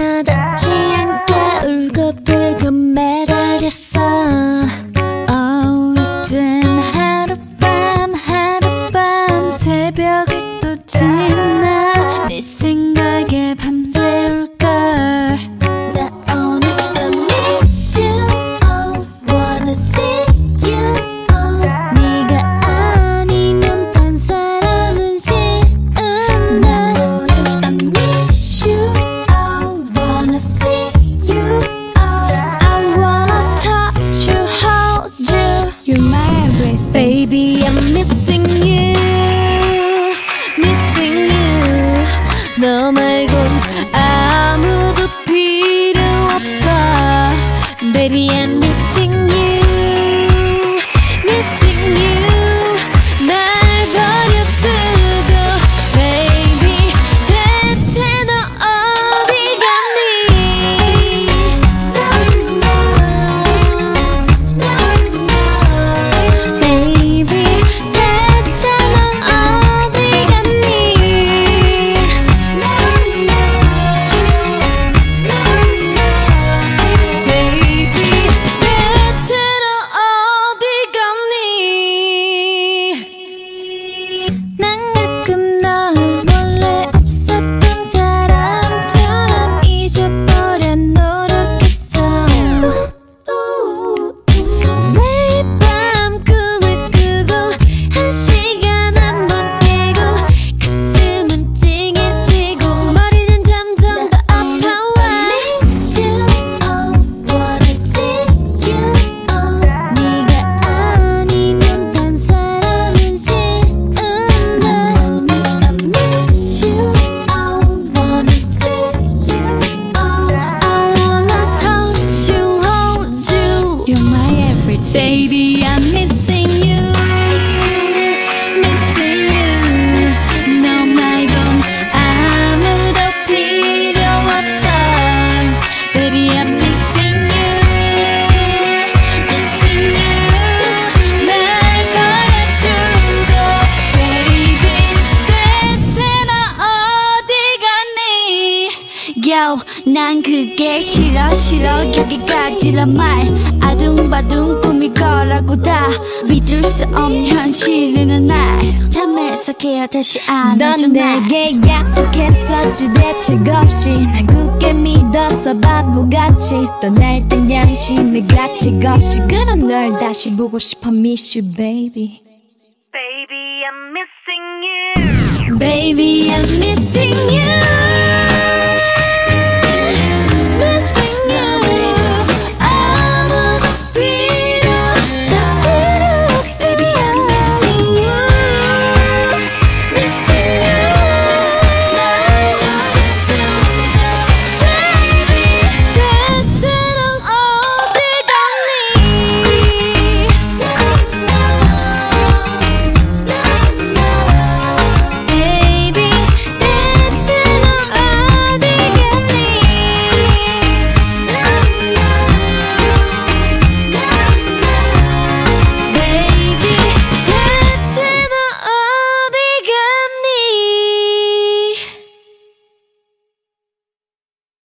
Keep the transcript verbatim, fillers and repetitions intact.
와닿지 않게 울고불고 매달렸어. Oh, 이젠 하룻밤 하룻밤 새벽이 또 지나 네 생각에 밤새울걸. 나 오늘 I miss you. Oh, wanna see you. Oh, 네가 아니면 딴 사람은 싫은 나 오늘 I miss you. Oh, wanna see you. Oh, I wanna touch you, hold you. You're my everything. Baby, I'm missing you. Missing you. 너 말곤 아무도 필요 없어. Baby, I'm missing you. Missing you. 날 버려두고 Baby, 대체 너 어디 갔니? Baby, 대체 너 어디 갔니? Baby, 대체 너 어디 갔니? 난 가끔 널 몰래 없었던 사람처럼 잊어버려 노력했어. 매일 밤 꿈을 꾸고 한 시간 한 번 깨고 가슴은 찡해지고 머리는 점점 더 아파와. Miss you, oh, wanna see you. Oh, 네가 아니면 딴 사람은 싫은 나. I miss you, oh, wanna see you. Oh, I wanna touch you, hold you. You're my everything. Baby, I'm missing you. Missing you. 너 말곤 아무도 필요 없어. Baby, I'm missing you. Missing you. 날 버려두고 Baby, 대체 너 어디 갔니? Yo, 난 그게 싫어 싫어 여기까지란 말. 아둥바둥 꿈일 거라고 다 믿을 수 없는 현실이는 날 잠에서 깨어 다시 안아준 날. 넌 내게 약속했었지 대책 없이 난 굳게 믿었어 바보같이 떠날 땐 양심의 가책 없이 그런 널 다시 보고 싶어 miss you baby. Baby, I'm missing you. Baby, I'm missing you.